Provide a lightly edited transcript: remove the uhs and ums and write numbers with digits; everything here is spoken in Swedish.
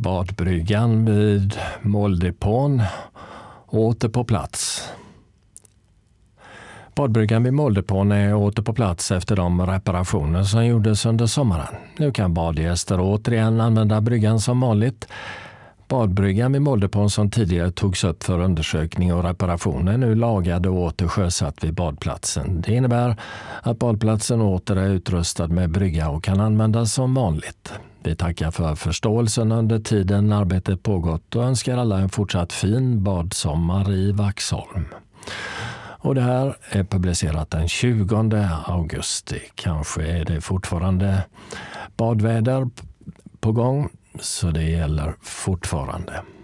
Badbryggan vid måldepån åter på plats. Badbryggan vid måldepån är åter på plats efter de reparationer som gjordes under sommaren. Nu kan badgäster återigen använda bryggan som vanligt. Badbryggan vid måldepån som tidigare togs upp för undersökning och reparationer är nu lagad och åter sjösatt vid badplatsen. Det innebär att badplatsen åter är utrustad med brygga och kan användas som vanligt. Vi tackar för förståelsen under tiden arbetet pågått och önskar alla en fortsatt fin badsommar i Vaxholm. Och det här är publicerat den 20 augusti. Kanske är det fortfarande badväder på gång, så det gäller fortfarande.